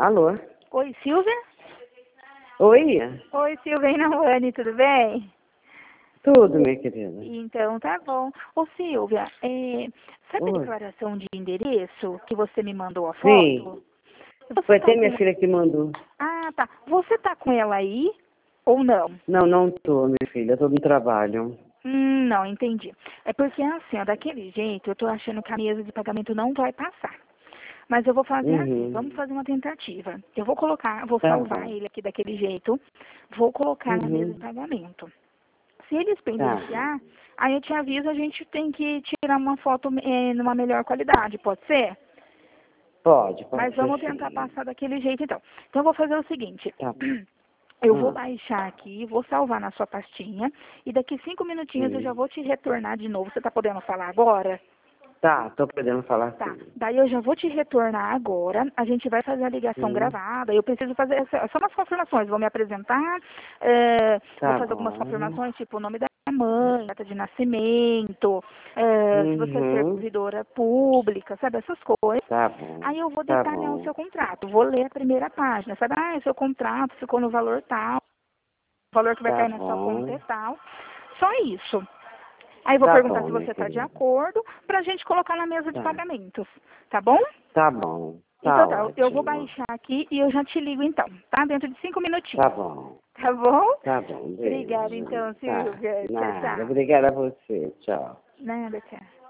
Alô? Oi, Silvia? Oi? Oi, Silvia e Nahuane, tudo bem? Tudo, minha querida. Então, tá bom. Ô, Silvia, sabe a Oi. declaração de endereço que você me mandou a Sim. foto? Você Foi tá até minha com... filha que mandou. Ah, tá. Você tá com ela aí ou não? Não tô, minha filha. Tô no trabalho. Não, entendi. É porque, assim, ó, daquele jeito, eu tô achando que a mesa de pagamento não vai passar. Mas eu vou fazer assim, Uhum. vamos fazer uma tentativa. Eu vou colocar, vou Tá salvar bom. ele aqui daquele jeito, vou colocar na mesa de Uhum. pagamento. Se eles Tá. pendenciar, aí eu te aviso, a gente tem que tirar uma foto numa melhor qualidade, pode ser? Pode Mas ser vamos tentar sim. passar daquele jeito então. Então eu vou fazer o seguinte, Tá bom. eu vou Ah, baixar aqui, vou salvar na sua pastinha, e daqui 5 minutinhos eu já sim. vou te retornar de novo. Você tá podendo falar agora? Tá, tô podendo falar Tá, sim. daí eu já vou te retornar agora, a gente vai fazer a ligação Sim. gravada, eu preciso fazer só umas confirmações, vou me apresentar, vou Tá fazer algumas bom. confirmações, tipo o nome da mãe, data de nascimento, se você é Uhum. servidora pública, sabe, essas coisas. Tá bom. Aí eu vou Tá detalhar o bom. seu contrato, vou ler a primeira página, sabe, o seu contrato ficou no valor tal, o valor que vai Tá cair na sua conta bom. é tal, só isso. Aí eu vou Tá perguntar bom, se minha você está de querida. acordo para a gente colocar na mesa de Tá. pagamentos, tá bom? Tá bom. Então Tá tá, eu vou ótimo. baixar aqui e eu já te ligo então, tá? Dentro de 5 Tá minutinhos. bom. Tá bom? Tá bom, Obrigada beijo. então, Tá, Silvia. Tchau, nada. tchau. Obrigada a você. Tchau. Nada, tchau.